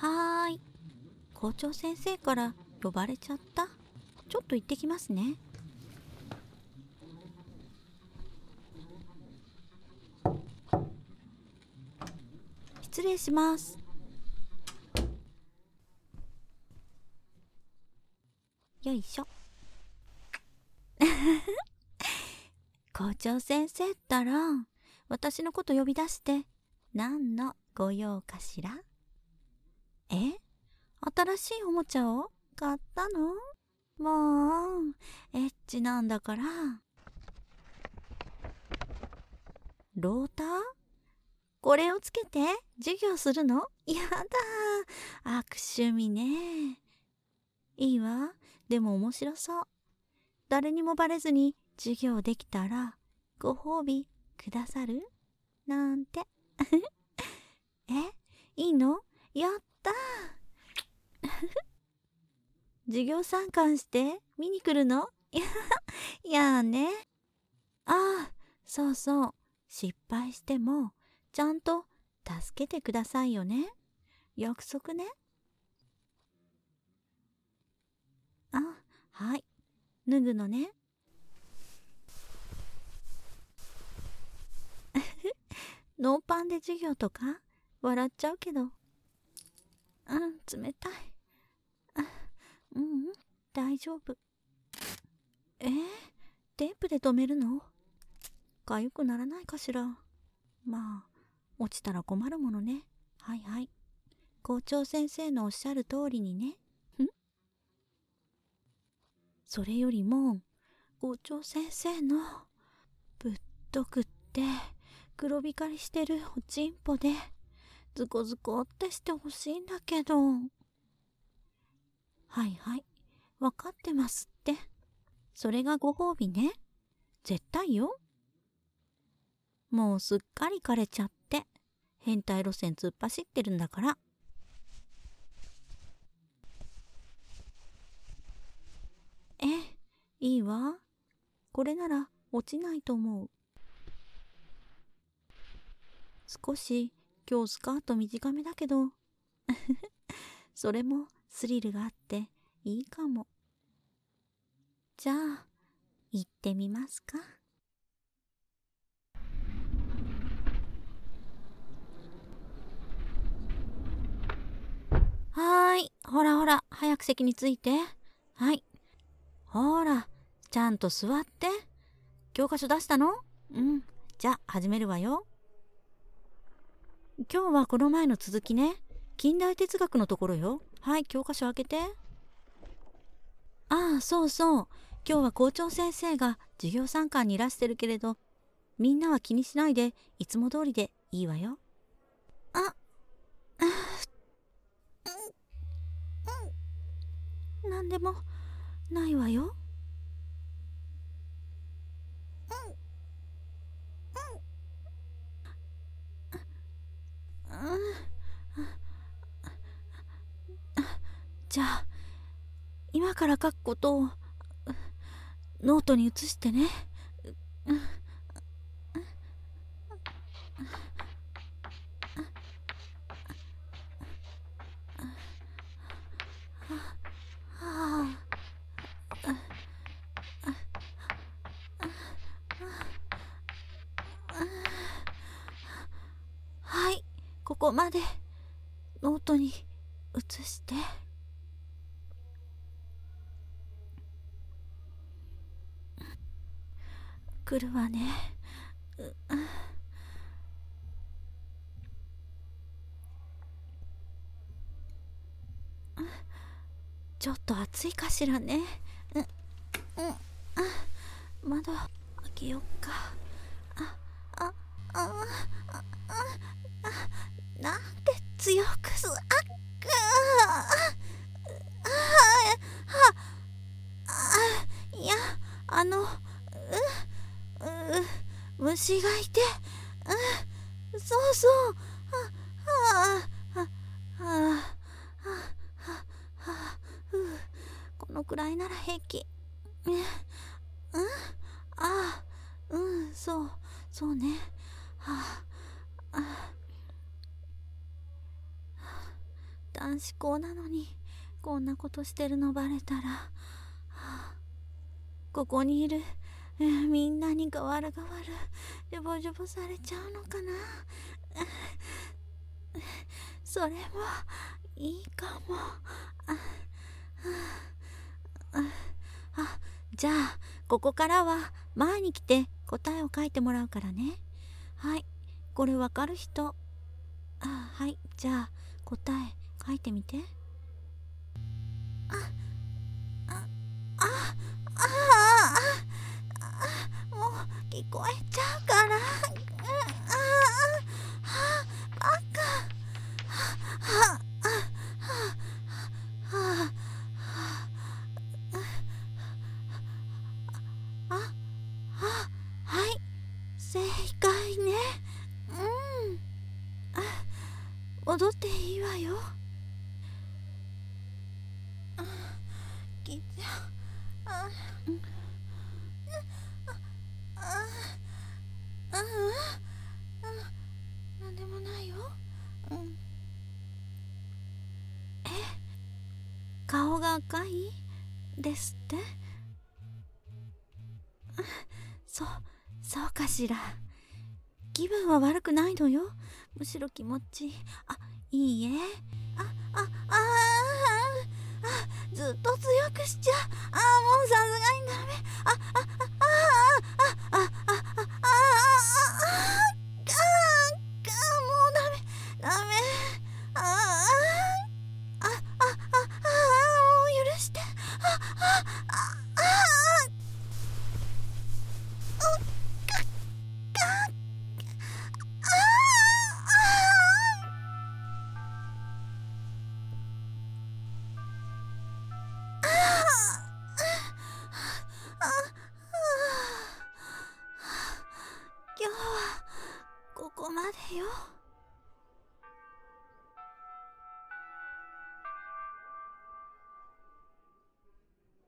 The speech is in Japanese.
はーい。校長先生から呼ばれちゃった。ちょっと行ってきますね。失礼します。よいしょ。校長先生ったら、私のこと呼び出して何のご用かしら？新しいおもちゃを買ったの？もうエッチなんだから。ローター？これをつけて授業するの？やだ、悪趣味ね。いいわ。でも面白そう。誰にもバレずに授業できたらご褒美くださる？なんて。いいの？やったー。授業参観して見に来るの？やあね。ああ、そうそう。失敗してもちゃんと助けてくださいよね。約束ね。あ、はい。脱ぐのね。ノーパンで授業とか笑っちゃうけど。冷たい。ううん、大丈夫。テープで留めるの？かゆくならないかしら。まあ、落ちたら困るものね。はいはい。校長先生のおっしゃる通りにね。それよりも、校長先生のぶっとくって黒光りしてるおちんぽでズコズコってしてほしいんだけど。はいはい、わかってますって。それがご褒美ね。絶対よ。もうすっかり枯れちゃって変態路線突っ走ってるんだから。いいわ。これなら落ちないと思う。少し今日スカート短めだけどそれもスリルがあっていいかも。じゃあ行ってみますか。はーい、ほらほら、早く席に着いて。はい。ほら、ちゃんと座って。教科書出したの？じゃあ始めるわよ。今日はこの前の続きね。近代哲学のところよ。はい、教科書開けて。ああ、そうそう。今日は校長先生が授業参観にいらしてるけれど、みんなは気にしないでいつも通りでいいわよ。なんでもないわよ。じゃあ今から書くことをノートに移してね。はい、ここまでノートに移して。来るわね。ちょっと暑いかしらね。窓開けよっか。なんて強くいや、虫がいて、そうそう。このくらいなら平気。そうね。 男子校なのにこんなことしてるのバレたら、ここにいる、みんなにガワルガワルジョボジョボされちゃうのかな。それもいいかも。じゃあここからは前に来て答えを書いてもらうからね。はい、これわかる人。はい、じゃあ答え書いてみて。もう聞こえちゃうから。バカ。はい、正解ね。踊っていいわよ。きちゃなんでもないよ。顔が赤いですって。そうかしら。気分は悪くないのよ。むしろ気持ちいい。いいえ。ずっと強くしちゃ。もうさすがにダメ。もうダメ。もう許して。今日はここまでよ。